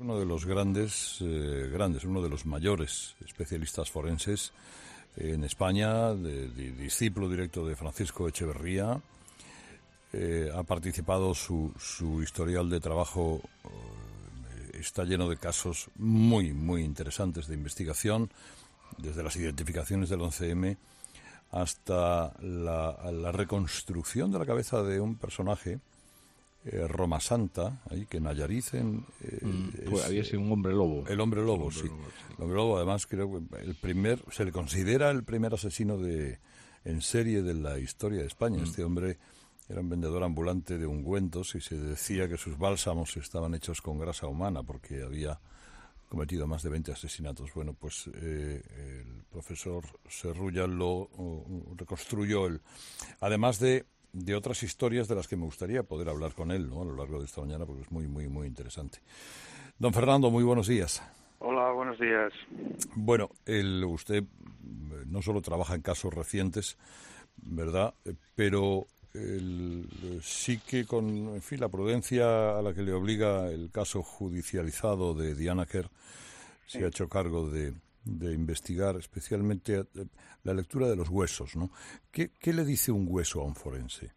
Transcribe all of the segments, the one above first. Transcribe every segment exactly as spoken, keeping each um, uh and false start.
uno de los grandes, eh, grandes, uno de los mayores especialistas forenses en España, de, de, discípulo directo de Francisco Echeverría. Eh, ha participado, su, su historial de trabajo eh, está lleno de casos muy, muy interesantes de investigación, desde las identificaciones del once eme hasta la, la reconstrucción de la cabeza de un personaje, eh, Roma Santa, ahí que Nayarit en, eh, mm, pues es, había sido un hombre lobo. El hombre lobo, el hombre sí. lobo, sí. El hombre lobo, además, creo que el primer, se le considera el primer asesino de en serie de la historia de España. Mm. Este hombre era un vendedor ambulante de ungüentos y se decía que sus bálsamos estaban hechos con grasa humana porque había cometido más de veinte asesinatos. Bueno, pues eh, el profesor Serrulla lo uh, reconstruyó, el, además de, de otras historias de las que me gustaría poder hablar con él, ¿no?, a lo largo de esta mañana, porque es muy, muy, muy interesante. Don Fernando, muy buenos días. Hola, buenos días. Bueno, el, usted no solo trabaja en casos recientes, ¿verdad?, pero el, sí que con, en fin, la prudencia a la que le obliga el caso judicializado de Diana Quer, se sí. ha hecho cargo de, de investigar especialmente la lectura de los huesos, ¿no? ¿Qué, qué le dice un hueso a un forense?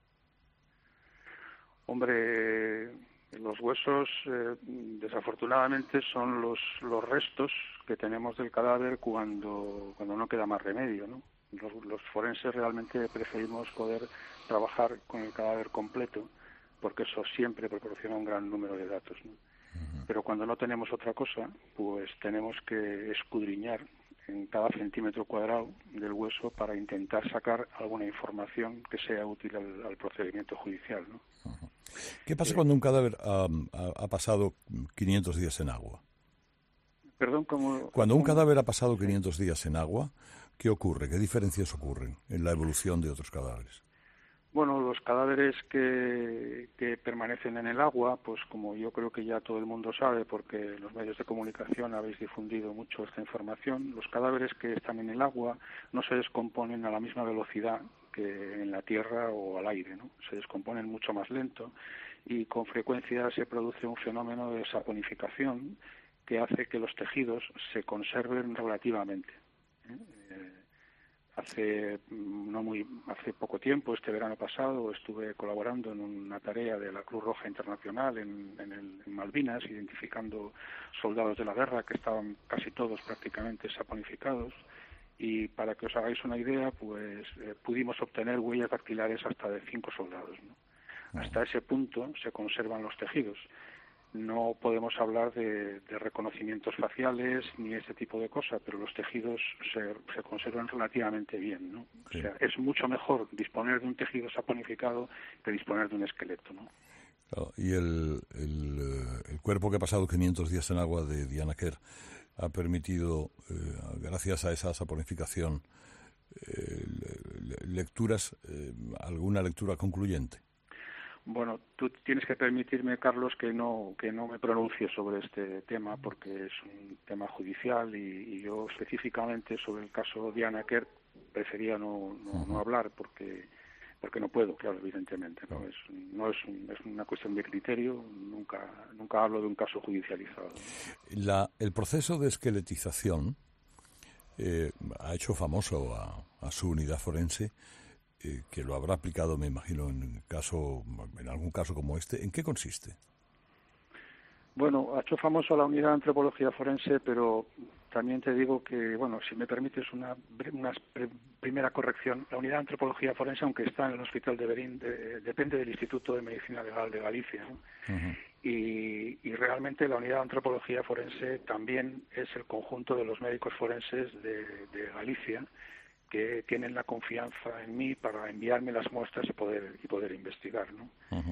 Hombre, los huesos eh, desafortunadamente son los, los restos que tenemos del cadáver cuando, cuando no queda más remedio, ¿no? Los, los forenses realmente preferimos poder trabajar con el cadáver completo, porque eso siempre proporciona un gran número de datos, ¿no? Uh-huh. Pero cuando no tenemos otra cosa, pues tenemos que escudriñar en cada centímetro cuadrado del hueso para intentar sacar alguna información que sea útil al, al procedimiento judicial, ¿no? Uh-huh. ¿Qué pasa eh, cuando un cadáver um, ha, ha pasado quinientos días en agua? Perdón, ¿cómo? Cuando un ¿cómo? cadáver ha pasado quinientos días en agua, ¿qué ocurre? ¿Qué diferencias ocurren en la evolución de otros cadáveres? Bueno, los cadáveres que, que permanecen en el agua, pues como yo creo que ya todo el mundo sabe, porque los medios de comunicación habéis difundido mucho esta información, los cadáveres que están en el agua no se descomponen a la misma velocidad que en la tierra o al aire, ¿no? Se descomponen mucho más lento y con frecuencia se produce un fenómeno de saponificación que hace que los tejidos se conserven relativamente, ¿eh? Eh, Hace no muy hace poco tiempo, este verano pasado, estuve colaborando en una tarea de la Cruz Roja Internacional en, en, el, en Malvinas, identificando soldados de la guerra que estaban casi todos prácticamente saponificados. Y para que os hagáis una idea, pues eh, pudimos obtener huellas dactilares hasta de cinco soldados, ¿no? Hasta ese punto se conservan los tejidos. No podemos hablar de, de reconocimientos faciales ni ese tipo de cosas, pero los tejidos se, se conservan relativamente bien, ¿no? Sí. O sea, es mucho mejor disponer de un tejido saponificado que disponer de un esqueleto, ¿no? Claro, y el, el, el cuerpo que ha pasado quinientos días en agua de Diana Quer ha permitido, eh, gracias a esa saponificación, eh, lecturas, eh, alguna lectura concluyente. Bueno, tú tienes que permitirme, Carlos, que no que no me pronuncie sobre este tema porque es un tema judicial y, y yo específicamente sobre el caso Diana Quer prefería no, no, uh-huh. no hablar porque porque no puedo, claro, evidentemente. No es no es, un, es una cuestión de criterio. Nunca nunca hablo de un caso judicializado. La, el proceso de esqueletización eh, ha hecho famoso a, a su unidad forense. Eh, que lo habrá aplicado, me imagino, en caso, en algún caso como este. ¿En qué consiste? Bueno, ha hecho famoso a la unidad de antropología forense, pero también te digo que, bueno, si me permites una, una primera corrección, la unidad de antropología forense, aunque está en el Hospital de Berín, de, depende del Instituto de Medicina Legal de Galicia, ¿no? Uh-huh. y, y realmente la unidad de antropología forense también es el conjunto de los médicos forenses de, de Galicia, que tienen la confianza en mí para enviarme las muestras y poder y poder investigar, ¿no? Uh-huh.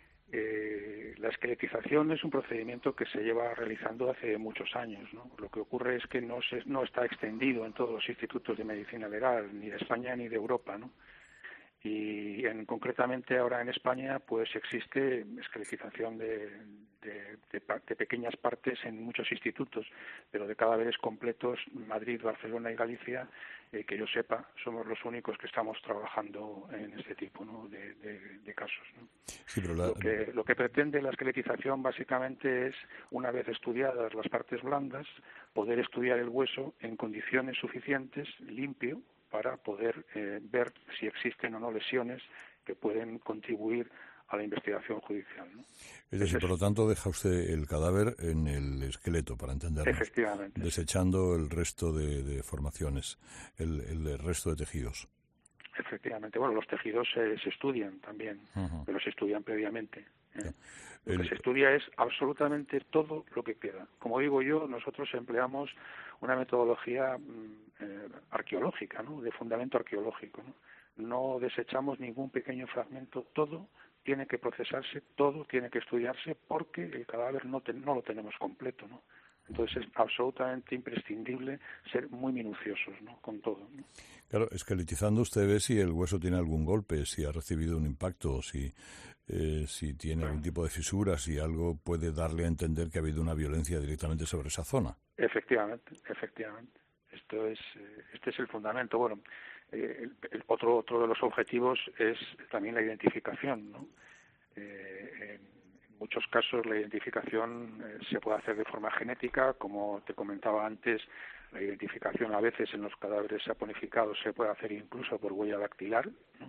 Eh, la esqueletización es un procedimiento que se lleva realizando hace muchos años, ¿no? Lo que ocurre es que no se, no está extendido en todos los institutos de medicina legal, ni de España ni de Europa, ¿no? Y en, concretamente ahora en España pues existe esqueletización de, de, de, de pequeñas partes en muchos institutos, pero de cadáveres completos, Madrid, Barcelona y Galicia, eh, que yo sepa, somos los únicos que estamos trabajando en este tipo, ¿no?, de, de, de casos, ¿no? Sí, pero la... lo, que, lo que pretende la esqueletización básicamente es, una vez estudiadas las partes blandas, poder estudiar el hueso en condiciones suficientes, limpio, para poder eh, ver si existen o no lesiones que pueden contribuir a la investigación judicial, ¿no? Es decir, por lo tanto, deja usted el cadáver en el esqueleto, para entendernos. Efectivamente. Desechando el resto de, de formaciones, el, el resto de tejidos. Efectivamente. Bueno, los tejidos se, se estudian también, uh-huh. pero se estudian previamente, ¿eh? Lo que se estudia es absolutamente todo lo que queda. Como digo yo, nosotros empleamos una metodología eh, arqueológica, ¿no?, de fundamento arqueológico, ¿no? No desechamos ningún pequeño fragmento, todo tiene que procesarse, todo tiene que estudiarse, porque el cadáver no, te, no lo tenemos completo, ¿no? Entonces es absolutamente imprescindible ser muy minuciosos, ¿no?, con todo, ¿no? Claro, esqueletizando usted ve si el hueso tiene algún golpe, si ha recibido un impacto, si eh, si tiene algún tipo de fisura, si algo puede darle a entender que ha habido una violencia directamente sobre esa zona. Efectivamente, efectivamente. Esto es, este es el fundamento. Bueno, eh, el, el otro otro de los objetivos es también la identificación, ¿no? Eh, en muchos casos la identificación eh, se puede hacer de forma genética, como te comentaba antes. La identificación a veces en los cadáveres saponificados se puede hacer incluso por huella dactilar, ¿no?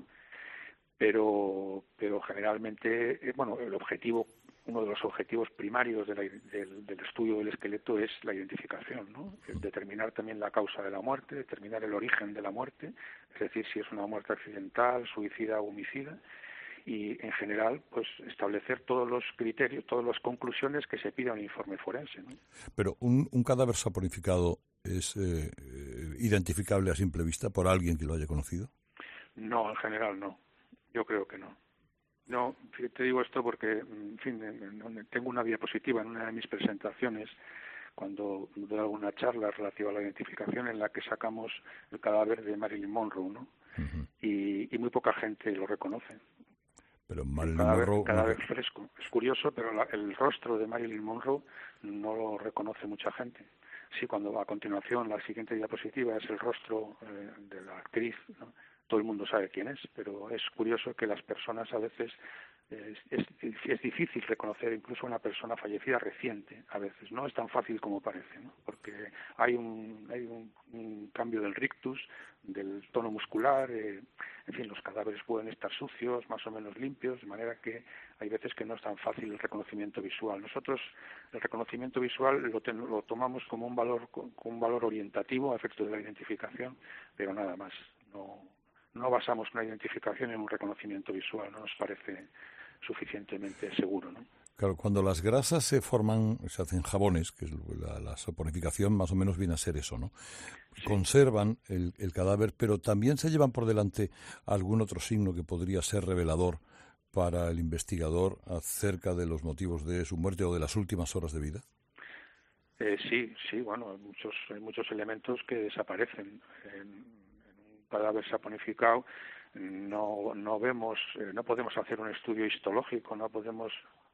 Pero, pero generalmente, eh, bueno, el objetivo, uno de los objetivos primarios de la, del, del estudio del esqueleto es la identificación, ¿no? El determinar también la causa de la muerte, determinar el origen de la muerte, es decir, si es una muerte accidental, suicida o homicida, y en general pues establecer todos los criterios, todas las conclusiones que se pida en un informe forense, ¿no? Pero un, un cadáver saponificado es eh, identificable a simple vista por alguien que lo haya conocido. No, en general no. Yo creo que no. No, te digo esto porque, en fin, tengo una diapositiva en una de mis presentaciones cuando doy alguna charla relativa a la identificación en la que sacamos el cadáver de Marilyn Monroe, ¿no? Uh-huh. y, y muy poca gente lo reconoce. Pero Marilyn cadáver, Monroe... cadáver no... fresco. Es curioso, pero la, el rostro de Marilyn Monroe no lo reconoce mucha gente. Sí, cuando a continuación la siguiente diapositiva es el rostro eh, de la actriz, ¿no? Todo el mundo sabe quién es, pero es curioso que las personas a veces es, es, es difícil reconocer incluso a una persona fallecida reciente, a veces no es tan fácil como parece, ¿no? Porque hay un hay un, un cambio del rictus, del tono muscular, eh, en fin, los cadáveres pueden estar sucios, más o menos limpios, de manera que hay veces que no es tan fácil el reconocimiento visual. Nosotros el reconocimiento visual lo, ten, lo tomamos como un valor como un valor orientativo a efectos de la identificación, pero nada más. No No basamos una identificación en un reconocimiento visual, no nos parece suficientemente seguro, ¿no? Claro, cuando las grasas se forman, se hacen jabones, que es la, la saponificación más o menos viene a ser eso, ¿no? Sí. Conservan el, el cadáver, pero también se llevan por delante algún otro signo que podría ser revelador para el investigador acerca de los motivos de su muerte o de las últimas horas de vida. Eh, sí, sí, bueno, hay muchos, hay muchos elementos que desaparecen. En, cadáver saponificado no no vemos eh, no podemos hacer un estudio histológico, no podemos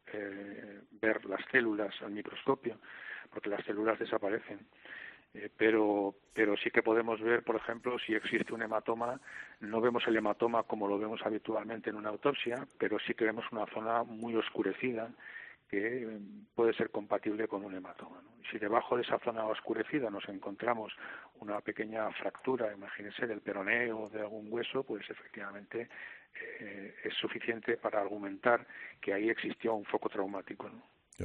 eh, ver las células al microscopio porque las células desaparecen, eh, pero pero sí que podemos ver, por ejemplo, si existe un hematoma. No vemos el hematoma como lo vemos habitualmente en una autopsia, pero sí que vemos una zona muy oscurecida que puede ser compatible con un hematoma, ¿no? Y si debajo de esa zona oscurecida nos encontramos una pequeña fractura, imagínense, del peroneo o de algún hueso, pues efectivamente eh, es suficiente para argumentar que ahí existió un foco traumático, ¿no? Ya.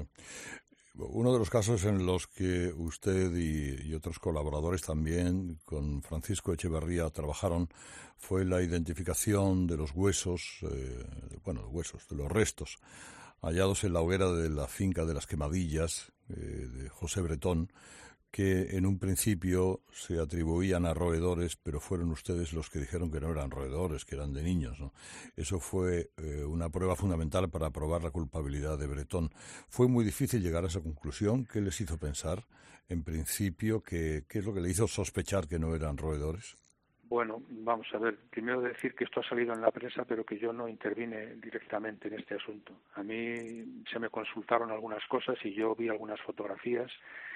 Uno de los casos en los que usted y, y otros colaboradores también con Francisco Echeverría trabajaron fue la identificación de los huesos, eh, bueno, huesos, de los restos hallados en la hoguera de la finca de las Quemadillas, eh, de José Bretón, que en un principio se atribuían a roedores, pero fueron ustedes los que dijeron que no eran roedores, que eran de niños, ¿no? Eso fue eh, una prueba fundamental para probar la culpabilidad de Bretón. ¿Fue muy difícil llegar a esa conclusión? ¿Qué les hizo pensar, en principio, que, qué es lo que le hizo sospechar que no eran roedores? Bueno, vamos a ver, primero decir que esto ha salido en la prensa, pero que yo no intervine directamente en este asunto. A mí se me consultaron algunas cosas y yo vi algunas fotografías,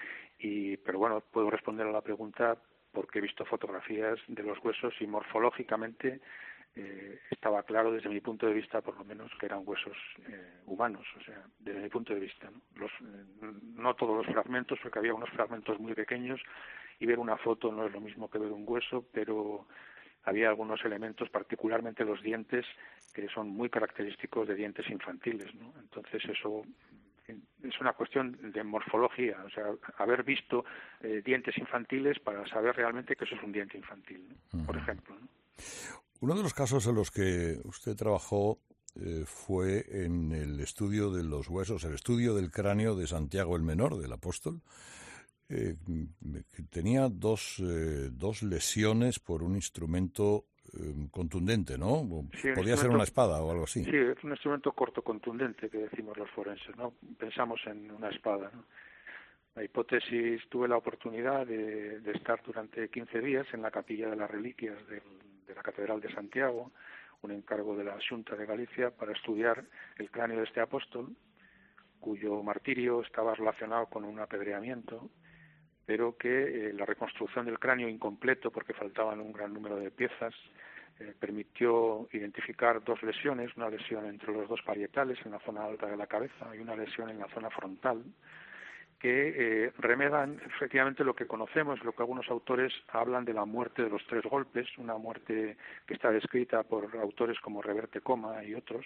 y pero bueno, puedo responder a la pregunta porque he visto fotografías de los huesos y morfológicamente eh, estaba claro desde mi punto de vista, por lo menos, que eran huesos eh, humanos, o sea, desde mi punto de vista, ¿no? Los, eh, no todos los fragmentos, porque había unos fragmentos muy pequeños, y ver una foto no es lo mismo que ver un hueso, pero había algunos elementos, particularmente los dientes, que son muy característicos de dientes infantiles, ¿no? Entonces eso es una cuestión de morfología, o sea, haber visto eh, dientes infantiles para saber realmente que eso es un diente infantil, ¿no? Por ejemplo, ¿no? Uno de los casos en los que usted trabajó eh, fue en el estudio de los huesos, el estudio del cráneo de Santiago el Menor, del apóstol, eh, que tenía dos, eh, dos lesiones por un instrumento eh, contundente, ¿no? Sí, Podía ser una espada o algo así. Sí, es un instrumento corto contundente que decimos los forenses, ¿no? Pensamos en una espada, ¿no? La hipótesis, tuve la oportunidad de, de estar durante quince días en la capilla de las reliquias del, de la Catedral de Santiago, un encargo de la Xunta de Galicia, para estudiar el cráneo de este apóstol, cuyo martirio estaba relacionado con un apedreamiento, pero que eh, la reconstrucción del cráneo incompleto, porque faltaban un gran número de piezas, eh, permitió identificar dos lesiones, una lesión entre los dos parietales en la zona alta de la cabeza y una lesión en la zona frontal, que eh, remedan efectivamente lo que conocemos, lo que algunos autores hablan de la muerte de los tres golpes, una muerte que está descrita por autores como Reverte Coma y otros,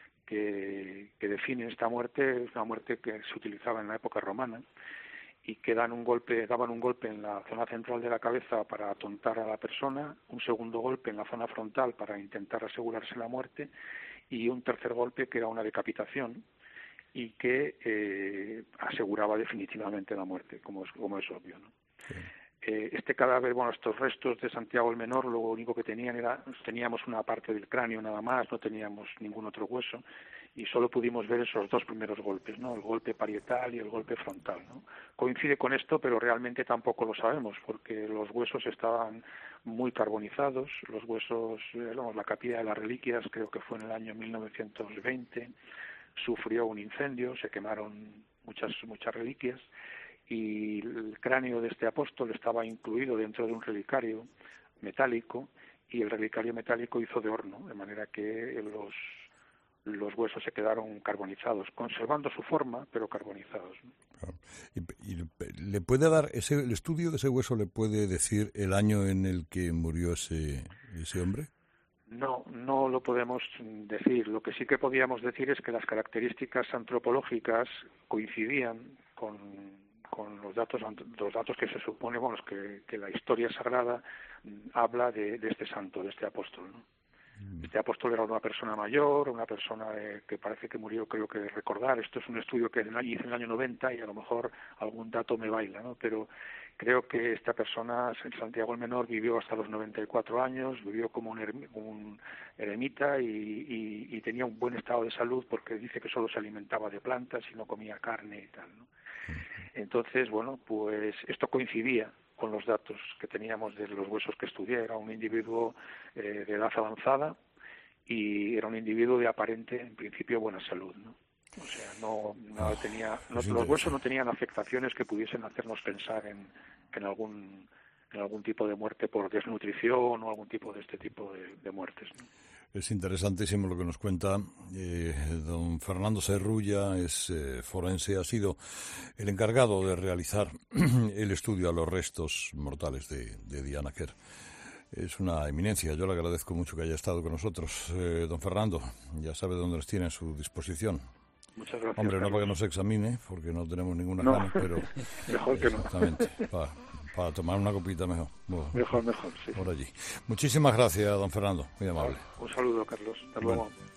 que, que definen esta muerte, es una muerte que se utilizaba en la época romana, y que dan un golpe, daban un golpe en la zona central de la cabeza para atontar a la persona, un segundo golpe en la zona frontal para intentar asegurarse la muerte, y un tercer golpe que era una decapitación, y que eh, aseguraba definitivamente la muerte, como es, como es obvio, ¿no? Sí. Eh, este cadáver, bueno, estos restos de Santiago el Menor, lo único que tenían era, teníamos una parte del cráneo nada más, no teníamos ningún otro hueso, y solo pudimos ver esos dos primeros golpes, ¿no? El golpe parietal y el golpe frontal, ¿no? Coincide con esto, pero realmente tampoco lo sabemos, porque los huesos estaban muy carbonizados, los huesos, eh, vamos, la capilla de las reliquias, creo que fue en el año mil novecientos veinte, sufrió un incendio, se quemaron muchas muchas reliquias, y el cráneo de este apóstol estaba incluido dentro de un relicario metálico, y el relicario metálico hizo de horno, de manera que los los huesos se quedaron carbonizados, conservando su forma, pero carbonizados, ¿no? Claro. ¿Y, y le puede dar, ese, el estudio de ese hueso le puede decir el año en el que murió ese ese hombre? No, no lo podemos decir. Lo que sí que podíamos decir es que las características antropológicas coincidían con, con los datos los datos que se supone, bueno, que, que la historia sagrada habla de, de este santo, de este apóstol, ¿no? Este apóstol era una persona mayor, una persona eh, que parece que murió, creo que recordar, esto es un estudio que hice en el año noventa y a lo mejor algún dato me baila, ¿no? Pero creo que esta persona, Santiago el Menor, vivió hasta los noventa y cuatro años, vivió como un, erm, un eremita y, y, y tenía un buen estado de salud, porque dice que solo se alimentaba de plantas y no comía carne y tal, ¿no? Entonces, bueno, pues esto coincidía con los datos que teníamos de los huesos que estudié. Era un individuo eh, de edad avanzada y era un individuo de aparente, en principio, buena salud, ¿no? O sea, no, no oh, tenía, no, los huesos no tenían afectaciones que pudiesen hacernos pensar en, en algún en algún tipo de muerte por desnutrición o algún tipo de este tipo de, de muertes, ¿no? Es interesantísimo lo que nos cuenta eh, don Fernando Serrulla, es eh, forense, ha sido el encargado de realizar el estudio a los restos mortales de, de Diana Quer. Es una eminencia, yo le agradezco mucho que haya estado con nosotros. Eh, don Fernando, ya sabe dónde nos tiene a su disposición. Muchas gracias. Hombre, no Carlos. para que nos examine, porque no tenemos ninguna no. gana, pero... Mejor que no. Exactamente, para, para tomar una copita mejor. Bueno, mejor, mejor, sí. Por allí. Muchísimas gracias, don Fernando, muy amable. Un saludo, Carlos. Hasta bueno. luego.